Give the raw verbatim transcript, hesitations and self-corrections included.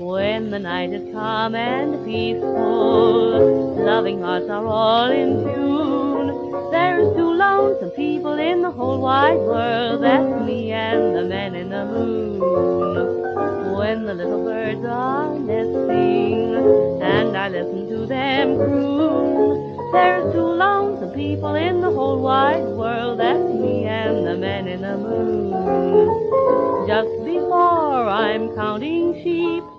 When the night is calm and peaceful, loving hearts are all in tune. There's two lonesome people in the whole wide world, that's me and the man in the moon. When the little birds are nesting, and I listen to them croon, there's two lonesome people in the whole wide world, that's me and the man in the moon. Just before I'm counting sheep,